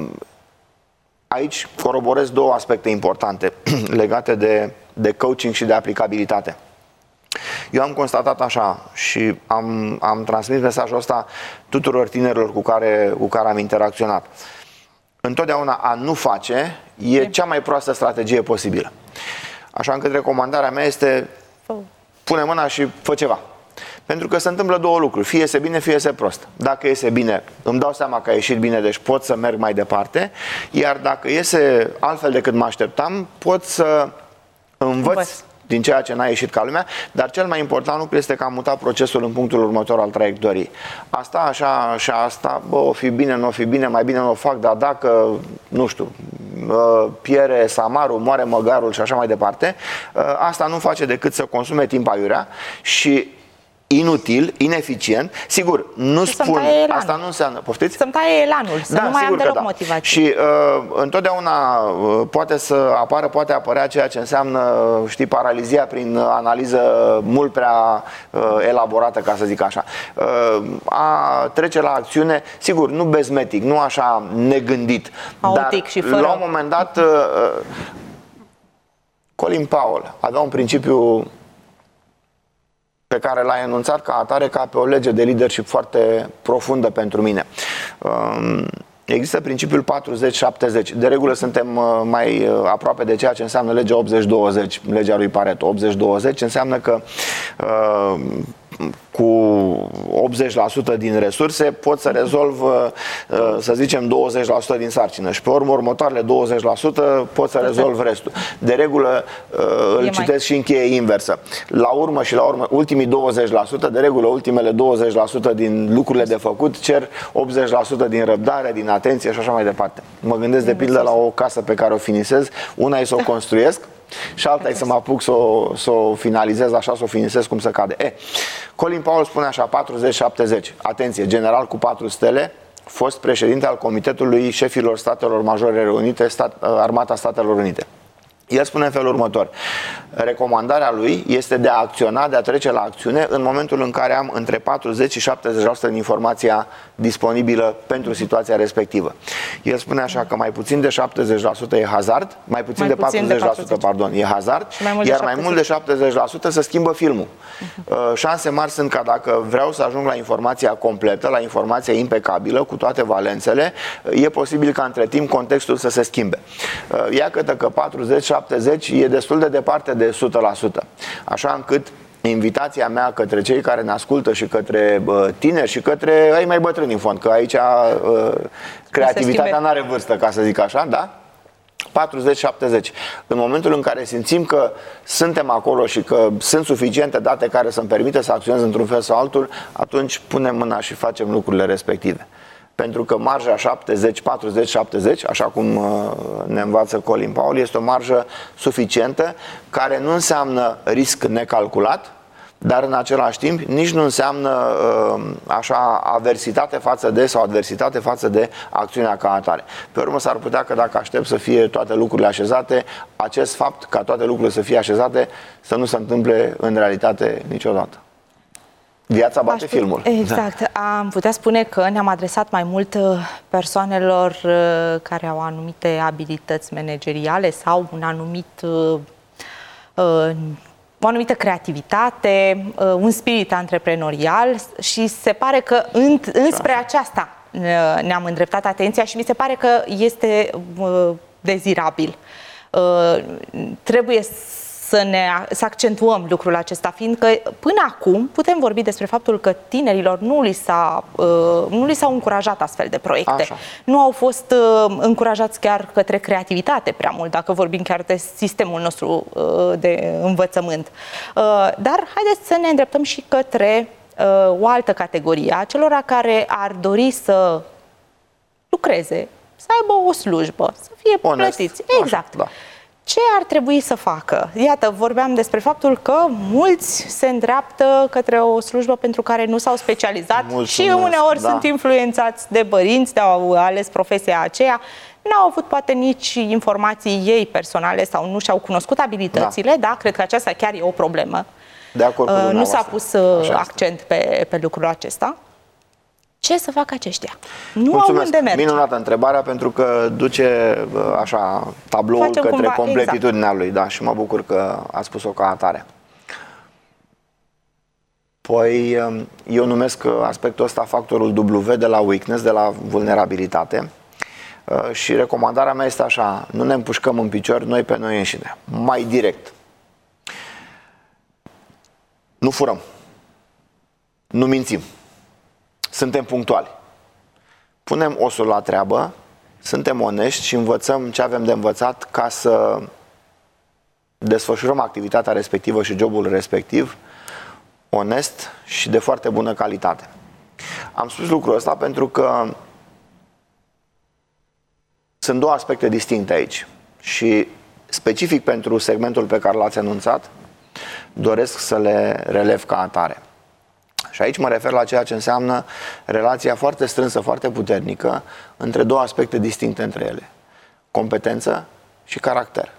aici coroborez două aspecte importante legate de, de coaching și de aplicabilitate. Eu am constatat așa și am, am transmis mesajul ăsta tuturor tinerilor cu care, cu care am interacționat. Întotdeauna a nu face e cea mai proastă strategie posibilă. Așa încât recomandarea mea este pune mâna și fă ceva. Pentru că se întâmplă două lucruri. Fie iese bine, fie iese prost. Dacă iese bine, îmi dau seama că a ieșit bine, deci pot să merg mai departe. Iar dacă iese altfel decât mă așteptam, pot să învăț, învăț. din ceea ce n-a ieșit ca lumea, dar cel mai important lucru este că am mutat procesul în punctul următor al traiectoriei. Asta, așa, și asta, bă, o fi bine, nu o fi bine, mai bine nu o fac, dar dacă, nu știu, piere samarul, moare măgarul și așa mai departe, asta nu face decât să consume timp aiurea și inutil, ineficient. Sigur, nu și spun, asta nu înseamnă, poftiți? Să-mi taie elanul, să da, nu mai am deloc da. motivație. Și uh, întotdeauna uh, poate să apară, poate apărea ceea ce înseamnă, știi, paralizia prin analiză mult prea uh, elaborată, ca să zic așa. Uh, a trece la acțiune, sigur, nu bezmetic, nu așa negândit, Aotic dar și fără... la un moment dat uh, Colin Powell avea un principiu pe care l-a enunțat ca atare, ca pe o lege de leadership foarte profundă pentru mine. Există principiul patruzeci șaptezeci. De regulă suntem mai aproape de ceea ce înseamnă legea optzeci douăzeci, legea lui Pareto. optzeci douăzeci înseamnă că cu optzeci la sută din resurse pot să rezolv, să zicem, douăzeci la sută din sarcină și pe urmă următoarele douăzeci la sută pot să rezolv restul. De regulă îl e citesc mai... și în cheie inversă. La urmă și la urmă, ultimii douăzeci la sută, de regulă ultimele douăzeci la sută din lucrurile de făcut cer optzeci la sută din răbdare, din atenție și așa mai departe. Mă gândesc de pildă la o casă pe care o finisez, una e să o construiesc și alta e să mă apuc să o, să o finalizez așa, să o finisez cum se cade. E, Colin Powell spune așa, patruzeci șaptezeci. Atenție, general cu patru stele, fost președinte al Comitetului Șefilor Statelor Majore Reunite, stat, Armata Statelor Unite. El spune în felul următor: recomandarea lui este de a acționa, de a trece la acțiune în momentul în care am între patruzeci și șaptezeci la sută din informația disponibilă pentru situația respectivă. El spune așa că mai puțin de șaptezeci la sută e hazard, mai puțin mai de patruzeci la sută pardon, e hazard, mai iar mai mult de șaptezeci la sută se schimbă filmul. Uh-huh. Șanse mari sunt ca dacă vreau să ajung la informația completă, la informația impecabilă, cu toate valențele, e posibil ca între timp contextul să se schimbe. Ia câtă că patruzeci șaptezeci e destul de departe de o sută la sută. Așa încât invitația mea către cei care ne ascultă și către uh, tineri și către ei mai bătrâni în fond, că aici uh, creativitatea nu are vârstă, ca să zic așa, da? patruzeci șaptezeci. În momentul în care simțim că suntem acolo și că sunt suficiente date care să-mi permită să acționez într-un fel sau altul, atunci punem mâna și facem lucrurile respective. Pentru că marja șaptezeci, patruzeci, șaptezeci, așa cum ne învață Colin Powell, este o marjă suficientă, care nu înseamnă risc necalculat, dar în același timp nici nu înseamnă așa aversitate față de sau adversitate față de acțiunea ca atare. Pe urmă s-ar putea că dacă aștept să fie toate lucrurile așezate, acest fapt ca toate lucrurile să fie așezate să nu se întâmple în realitate niciodată. Viața bate Aș filmul. Exact. Da. Am putea spune că ne-am adresat mai mult persoanelor care au anumite abilități manageriale sau un anumit, o anumită creativitate, un spirit antreprenorial și se pare că în, înspre aceasta ne-am îndreptat atenția și mi se pare că este dezirabil. Trebuie să, ne, să accentuăm lucrul acesta, fiindcă până acum putem vorbi despre faptul că tinerilor nu li s-a, uh, nu li s-au încurajat astfel de proiecte. Așa. Nu au fost uh, încurajați chiar către creativitate prea mult, dacă vorbim chiar de sistemul nostru uh, de învățământ. Uh, dar haideți să ne îndreptăm și către uh, o altă categorie, a celor care ar dori să lucreze, să aibă o slujbă, să fie Onest. plătiți. Exact. Așa, da. Ce ar trebui să facă? Iată, vorbeam despre faptul că mulți se îndreaptă către o slujbă pentru care nu s-au specializat. Mulțumesc, și uneori da. sunt influențați de părinți, de-au ales profesia aceea, n-au avut poate nici informații ei personale sau nu și-au cunoscut abilitățile, da. da, cred că aceasta chiar e o problemă. De acord cu uh, nu s-a pus uh, accent pe, pe lucrul acesta. Ce să facă aceștia? Nu Mulțumesc. au unde merge. Minunată întrebarea, pentru că duce așa tabloul Facem către cumva, completitudinea exact. lui, da, și mă bucur că a spus-o ca atare. Păi eu numesc aspectul ăsta factorul W de la weakness, de la vulnerabilitate, și recomandarea mea este așa: nu ne împușcăm în picior noi pe noi înșine, mai direct. Nu furăm, nu mințim, suntem punctuali, punem osul la treabă, suntem onești și învățăm ce avem de învățat ca să desfășurăm activitatea respectivă și jobul respectiv onest și de foarte bună calitate. Am spus lucrul ăsta pentru că sunt două aspecte distincte aici și specific pentru segmentul pe care l-ați anunțat doresc să le relev ca atare. Și aici mă refer la ceea ce înseamnă relația foarte strânsă, foarte puternică între două aspecte distincte între ele: competență și caracter.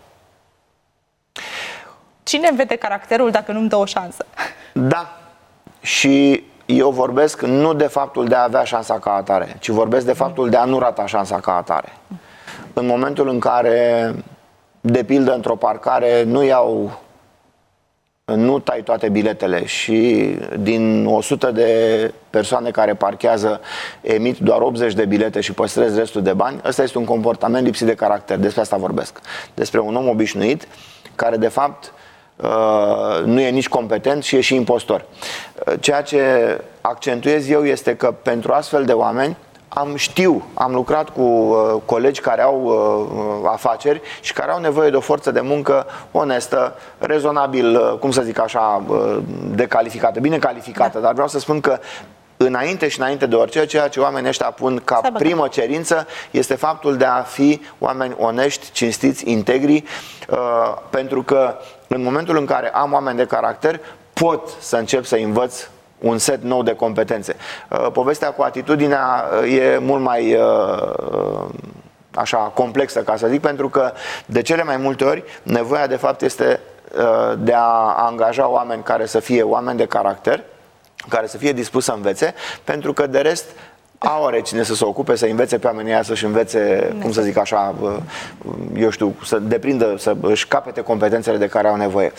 Cine îmi vede caracterul dacă nu-mi dă o șansă? Da. Și eu vorbesc nu de faptul de a avea șansa ca atare, ci vorbesc de faptul de a nu rata șansa ca atare. În momentul în care, de pildă, într-o parcare nu iau nu tai toate biletele și din o sută de persoane care parchează emit doar optzeci de bilete și păstrez restul de bani, ăsta este un comportament lipsit de caracter. Despre asta vorbesc. Despre un om obișnuit care de fapt nu e nici competent și e și impostor. Ceea ce accentuez eu este că pentru astfel de oameni Am, știu, am lucrat cu uh, colegi care au uh, afaceri și care au nevoie de o forță de muncă onestă, rezonabil, uh, cum să zic așa, uh, de calificată, bine calificată, da. Dar vreau să spun că înainte și înainte de orice, ceea ce oamenii ăștia pun ca primă cerință este faptul de a fi oameni onești, cinstiți, integri, uh, pentru că în momentul în care am oameni de caracter, pot să încep să învăț un set nou de competențe. Povestea cu atitudinea e mult mai așa complexă, ca să zic, pentru că de cele mai multe ori nevoia de fapt este de a angaja oameni care să fie oameni de caracter, care să fie dispuși să învețe, pentru că de rest are cine să se ocupe, să învețe pe oamenii aia, să-și învețe, cum să zic așa, eu știu, să deprindă, să își capete competențele de care au nevoie.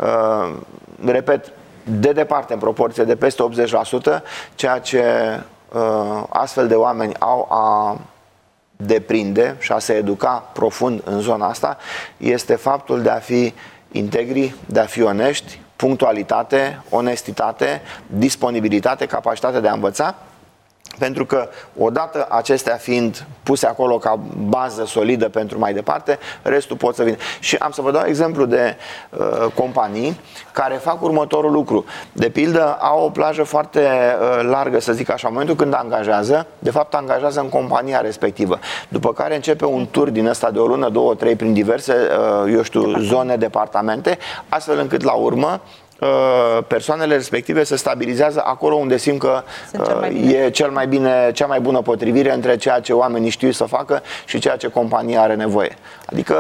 Repet, de departe, în proporție de peste optzeci la sută, ceea ce astfel de oameni au a deprinde și a se educa profund în zona asta este faptul de a fi integri, de a fi onești, punctualitate, onestitate, disponibilitate, capacitate de a învăța, pentru că odată acestea fiind puse acolo ca bază solidă pentru mai departe, restul pot să vină. Și am să vă dau exemplu de uh, companii care fac următorul lucru. De pildă, au o plajă foarte uh, largă, să zic așa, în momentul când angajează, de fapt angajează în compania respectivă. După care începe un tur din ăsta de o lună, două, trei, prin diverse, uh, eu știu, Departament. zone, departamente, astfel încât la urmă persoanele respective se stabilizează acolo unde simt că cel e cel mai bine, cea mai bună potrivire între ceea ce oamenii știu să facă și ceea ce compania are nevoie. Adică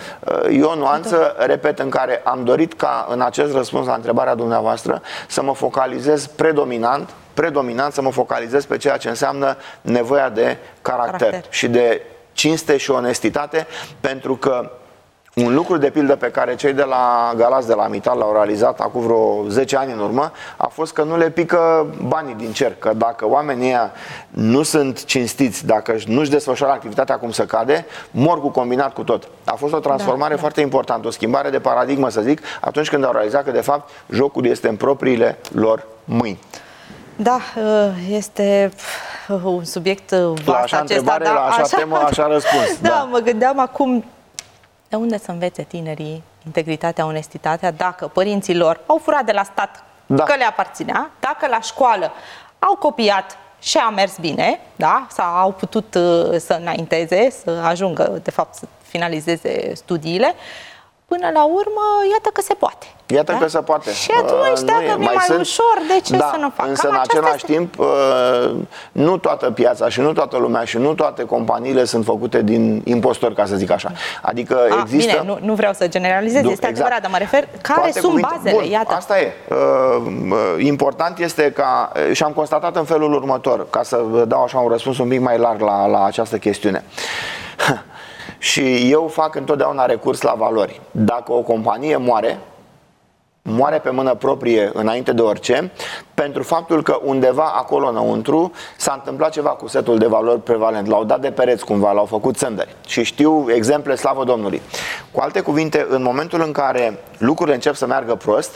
e o nuanță, repet, în care am dorit ca în acest răspuns la întrebarea dumneavoastră să mă focalizez predominant predominant să mă focalizez pe ceea ce înseamnă nevoia de caracter, caracter. și de cinste și onestitate, pentru că un lucru, de pildă, pe care cei de la Galați, de la Mittal, l-au realizat acum vreo zece ani în urmă, a fost că nu le pică banii din cer. Că dacă oamenii ăia nu sunt cinstiți, dacă nu-și desfășoară activitatea cum se cade, mor cu combinat cu tot. A fost o transformare da, da. foarte importantă, o schimbare de paradigmă, să zic, atunci când au realizat că, de fapt, jocul este în propriile lor mâini. Da, este un subiect vast la așa acesta. Întrebare, Da, la așa, așa temă, așa răspuns. Da, da, mă gândeam acum de unde să învețe tinerii integritatea, onestitatea, dacă părinții lor au furat de la stat da. că le aparținea, dacă la școală au copiat și a mers bine, da, sau au putut uh, să înainteze, să ajungă, de fapt, să finalizeze studiile, până la urmă, iată că se poate. Iată da? că se poate. Și atunci, uh, dacă mi-e mai, mai sunt... ușor, de ce da, să nu fac? Însă, Cam în același este... timp, uh, nu toată piața și nu toată lumea și nu toate companiile sunt făcute din impostori, ca să zic așa. Adică A, există... Bine, nu, nu vreau să generalizez, este exact. adevărat, dar mă refer, care Toate sunt cuvinte... bazele? Bun, iată. Asta e. Uh, important este ca... Și am constatat în felul următor, ca să dau așa un răspuns un pic mai larg la, la această chestiune. Și eu fac întotdeauna recurs la valori. Dacă o companie moare, moare pe mână proprie înainte de orice, pentru faptul că undeva acolo înăuntru s-a întâmplat ceva cu setul de valori prevalent. L-au dat de pereți cumva, l-au făcut țândări. Și știu exemple, slavă Domnului. Cu alte cuvinte, în momentul în care lucrurile încep să meargă prost,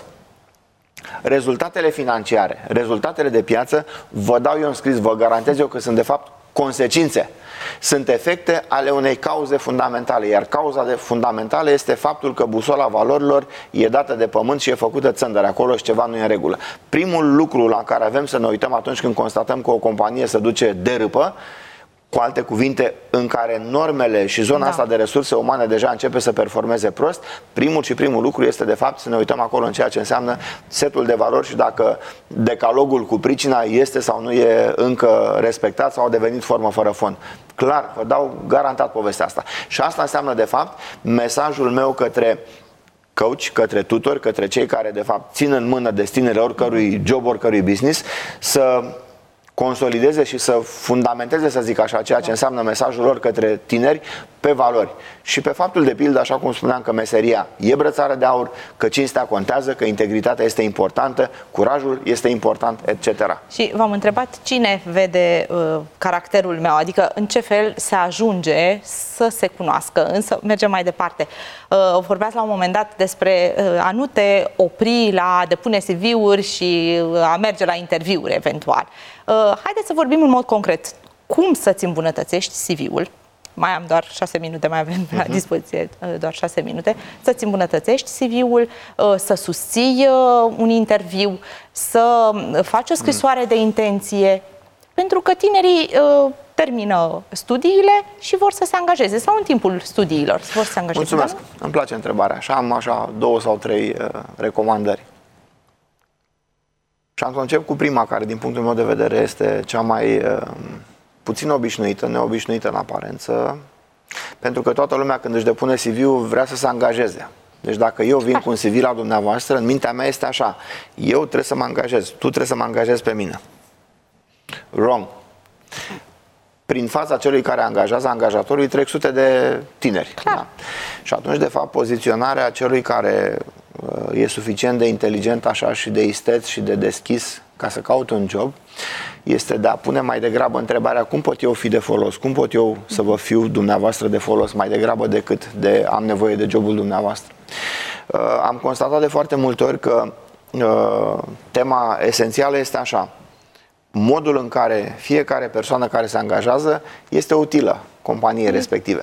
rezultatele financiare, rezultatele de piață, vă dau eu în scris, vă garantez eu că sunt de fapt consecințe. Sunt efecte ale unei cauze fundamentale, iar cauza de fundamentală este faptul că busola valorilor e dată de pământ și e făcută țândăre acolo și ceva nu e în regulă. Primul lucru la care avem să ne uităm atunci când constatăm că o companie se duce de râpă, cu alte cuvinte, în care normele și zona da. asta de resurse umane deja începe să performeze prost, primul și primul lucru este de fapt să ne uităm acolo în ceea ce înseamnă setul de valori și dacă decalogul cu pricina este sau nu e încă respectat sau a devenit formă fără fond. Clar, vă dau garantat povestea asta. Și asta înseamnă de fapt mesajul meu către coach, către tutori, către cei care de fapt țin în mână destinele oricărui job, oricărui business, să consolideze și să fundamenteze, să zic așa, ceea ce înseamnă mesajul lor către tineri pe valori. Și pe faptul, de pildă, așa cum spuneam, că meseria e brățară de aur, că cinstea contează, că integritatea este importantă, curajul este important, et cetera. Și v-am întrebat cine vede uh, caracterul meu, adică în ce fel se ajunge să se cunoască, însă mergem mai departe. Uh, vorbeați la un moment dat despre uh, a nu te opri la a depune C V-uri și uh, a merge la interviuri eventual. Uh, haideți să vorbim în mod concret. Cum să-ți îmbunătățești C V-ul? Mai am doar șase minute, mai avem la dispoziție doar șase minute, să-ți îmbunătățești C V-ul, să susții un interviu, să faci o scrisoare de intenție, pentru că tinerii termină studiile și vor să se angajeze, sau în timpul studiilor vor să se angajeze. Mulțumesc, da? Îmi place întrebarea. Așa am așa două sau trei uh, recomandări. Și am să încep cu prima, care din punctul meu de vedere este cea mai uh, puțin obișnuită, neobișnuită în aparență, Pentru că toată lumea când își depune C V-ul vrea să se angajeze. Deci dacă eu vin cu un C V la dumneavoastră, în mintea mea este așa: eu trebuie să mă angajez, tu trebuie să mă angajezi pe mine. Wrong. Prin fața celui care angajează angajatorului trec sute de tineri. Da? Și atunci, de fapt, poziționarea celui care uh, e suficient de inteligent așa și de isteț și de deschis ca să caute un job este de a pune mai degrabă întrebarea: cum pot eu fi de folos? Cum pot eu să vă fiu dumneavoastră de folos mai degrabă decât de am nevoie de jobul dumneavoastră? Uh, am constatat de foarte multe ori că uh, tema esențială este așa: modul în care fiecare persoană care se angajează este utilă companiei respective.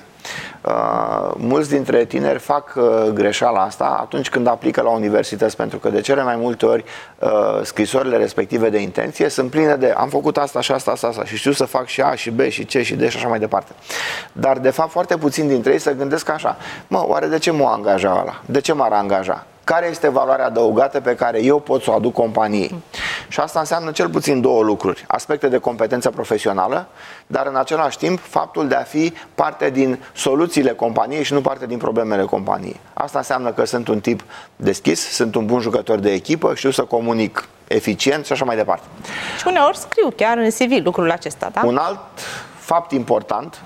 Uh, mulți dintre tineri fac uh, greșeala asta atunci când aplică la universități, pentru că de cele mai multe ori uh, scrisorile respective de intenție sunt pline de am făcut asta și asta, asta, asta și știu să fac și A și B și C și D și așa mai departe. Dar de fapt foarte puțini dintre ei se gândesc așa: mă, oare de ce m-o angaja ăla? De ce m-ar angaja? Care este valoarea adăugată pe care eu pot să o aduc companiei? Și asta înseamnă cel puțin două lucruri: aspecte de competență profesională, dar în același timp faptul de a fi parte din soluțiile companiei și nu parte din problemele companiei. Asta înseamnă că sunt un tip deschis, sunt un bun jucător de echipă, știu să comunic eficient și așa mai departe. Și uneori scriu chiar în C V lucrul acesta, da? Un alt fapt important,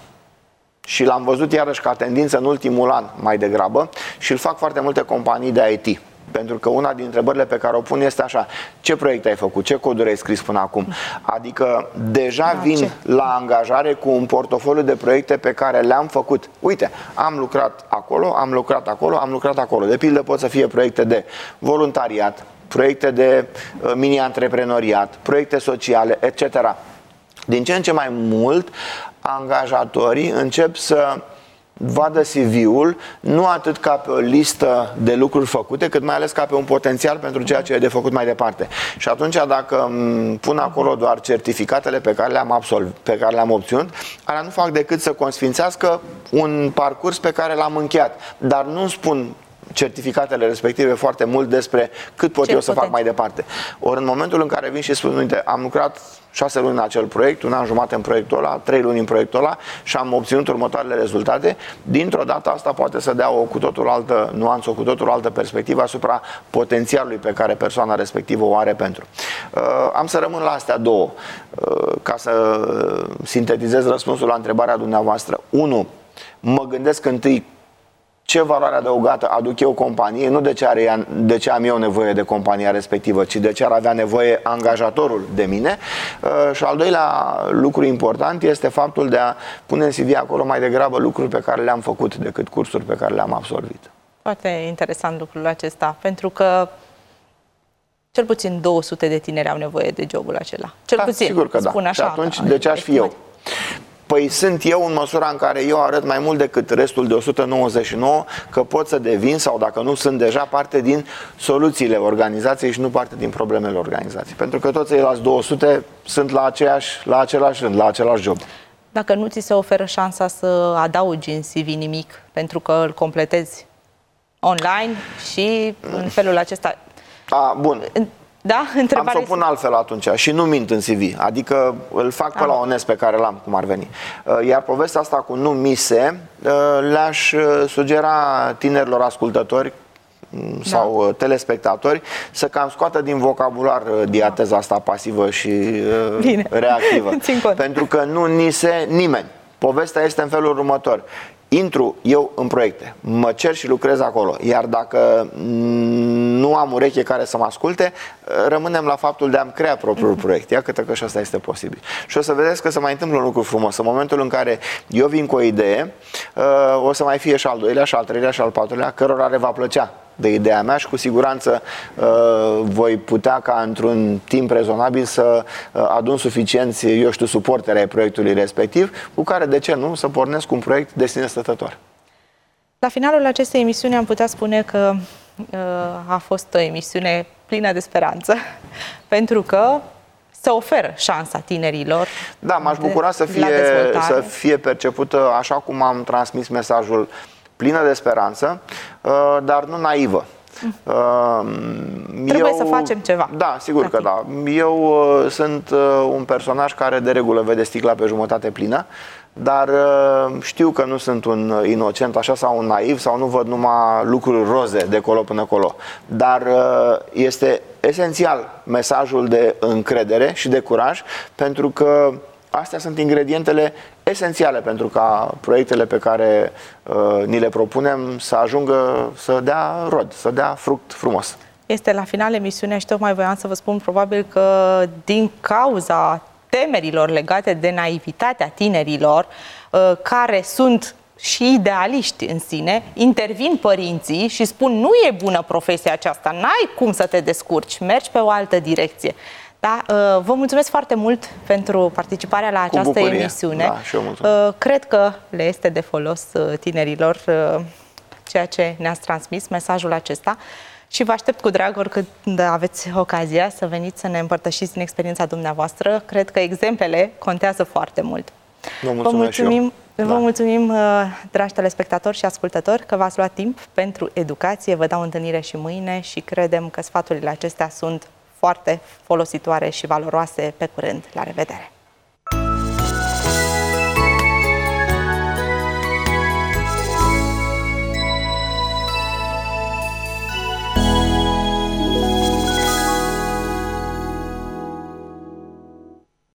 și l-am văzut iarăși ca tendință în ultimul an mai degrabă, și îl fac foarte multe companii de I T. Pentru că una din întrebările pe care o pun este așa: ce proiecte ai făcut? Ce coduri ai scris până acum? Adică deja da, vin ce? la angajare cu un portofoliu de proiecte pe care le-am făcut. Uite, am lucrat acolo, am lucrat acolo, am lucrat acolo. De pildă pot să fie proiecte de voluntariat, proiecte de uh, mini-antreprenoriat, proiecte sociale, et cetera. Din ce în ce mai mult, angajatorii încep să vadă C V-ul nu atât ca pe o listă de lucruri făcute, cât mai ales ca pe un potențial pentru ceea ce e de făcut mai departe. Și atunci, dacă pun acolo doar certificatele pe care le-am absolvit, pe care le-am obținut, alea nu fac decât să consfințească un parcurs pe care l-am încheiat, dar nu spun certificatele respective foarte mult despre cât pot Ce eu să fac mai departe. Ori în momentul în care vin și spun: uite, am lucrat șase luni în acel proiect, un an jumate în proiectul ăla, trei luni în proiectul ăla și am obținut următoarele rezultate, dintr-o dată asta poate să dea o cu totul altă nuanță, o cu totul altă perspectivă asupra potențialului pe care persoana respectivă o are pentru. Uh, am să rămân la astea două, uh, ca să sintetizez răspunsul la întrebarea dumneavoastră. Unu, mă gândesc întâi ce valoare adăugată aduc eu companiei, nu de ce, are, de ce am eu nevoie de compania respectivă, ci de ce ar avea nevoie angajatorul de mine. Uh, și al doilea lucru important este faptul de a pune în C V acolo mai degrabă lucruri pe care le-am făcut decât cursuri pe care le-am absolvit. Foarte interesant lucrul acesta, pentru că cel puțin două sute de tineri au nevoie de jobul acela. Cel da, puțin, sigur că spun da. așa. Și atunci, de ce aș fi eu? Păi sunt eu în măsura în care eu arăt mai mult decât restul de o sută nouăzeci și nouă că pot să devin, sau dacă nu sunt deja, parte din soluțiile organizației și nu parte din problemele organizației. Pentru că toți ceilalți două sute sunt la, aceeași, la același rând, la același job. Dacă nu ți se oferă șansa să adaugi în C V nimic, pentru că îl completezi online și în felul acesta... A, bun. Da? Întrebarea Am să o pun altfel atunci și nu mint în C V, adică îl fac pe la onest pe care l-am, cum ar veni. Iar povestea asta cu nu mise, le-aș sugera tinerilor ascultători sau da. telespectatori să cam scoată din vocabular diateza asta pasivă și Bine. reactivă. Pentru că nu nise nimeni. Povestea este în felul următor: intru eu în proiecte, mă cer și lucrez acolo, iar dacă nu am ureche care să mă asculte, rămânem la faptul de a-mi crea propriul proiect. Ia câtă că și asta este posibil. Și o să vedeți că se mai întâmplă un lucru frumos. În momentul în care eu vin cu o idee, o să mai fie și al doilea, și al treilea, și al patrulea, cărora le va plăcea de ideea mea și cu siguranță uh, voi putea ca într-un timp rezonabil să uh, adun suficienți, eu știu, suporteri ai proiectului respectiv, cu care, de ce nu, să pornesc un proiect de sine stătător. La finalul acestei emisiuni am putea spune că uh, a fost o emisiune plină de speranță, pentru că se oferă șansa tinerilor. Da, m-aș bucura să fie, să fie percepută așa cum am transmis mesajul, plină de speranță, dar nu naivă. Trebuie eu, să facem ceva. Da, sigur că da. Eu sunt un personaj care de regulă vede sticla pe jumătate plină. dar știu că nu sunt un inocent așa sau un naiv sau nu văd numai lucruri roze de colo până colo. Dar este esențial mesajul de încredere și de curaj, pentru că astea sunt ingredientele esențiale pentru ca proiectele pe care uh, ni le propunem să ajungă să dea rod, să dea fruct frumos. Este la final emisiunea și tocmai voiam să vă spun probabil că din cauza temerilor legate de naivitatea tinerilor, uh, care sunt și idealiști în sine, intervin părinții și spun nu e bună profesia aceasta, n-ai cum să te descurci, mergi pe o altă direcție. Da, vă mulțumesc foarte mult pentru participarea la această bucurie. emisiune. Da, și eu mulțumesc. Cred că le este de folos tinerilor ceea ce ne-ați transmis, mesajul acesta. Și vă aștept cu drag oricând aveți ocazia să veniți să ne împărtășiți din experiența dumneavoastră. Cred că exemplele contează foarte mult. Vă mulțumesc. Vă mulțumim, vă da. mulțumim, dragi telespectatori și ascultători, că v-ați luat timp pentru educație. Vă dau întâlnire și mâine și credem că sfaturile acestea sunt foarte folositoare și valoroase. Pe curând. La revedere!